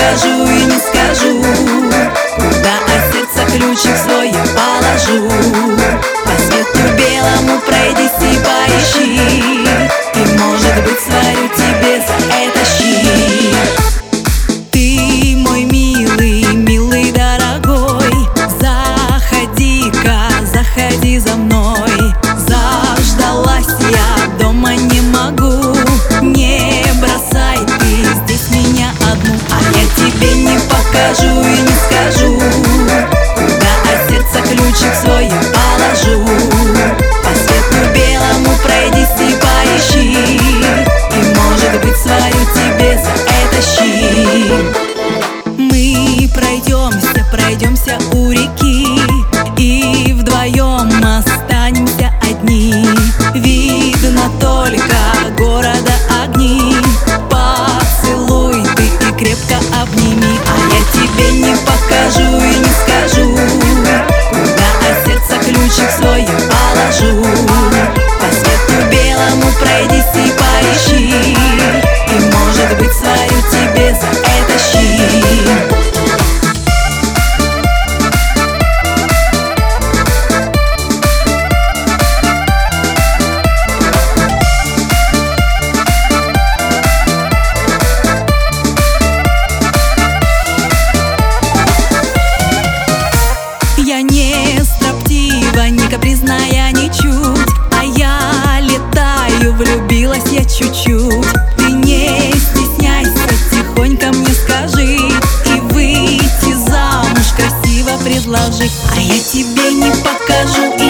покажу и не скажу, куда от сердца ключик свой я положу. По свету белому пройдись и поищи, и, может быть, сварю тебе за это щи. Ты мой милый, милый, дорогой, заходи-ка, заходи за мной. Заждалась я, дома не могу, не бросай ты здесь меня одну. А я тебе не покажу и не скажу, куда от сердца ключик свой я положу. По свету белому пройдись и поищи, и, может быть, сварю тебе за это щи. Мы пройдемся у реки, и вдвоем останемся одни. Видно только города огни, поцелуй ты и крепко обними. А я тебе не покажу и не скажу, куда от сердца ключик свой я положу. По свету белому пройдись и поищи, и, может быть, сварю тебе за это щи. Я не строптива, не капризная ничуть, а я летаю, влюбилась я чуть-чуть. Ты не стесняйся, тихонько мне скажи, и выйти замуж красиво предложи. А я тебе не покажу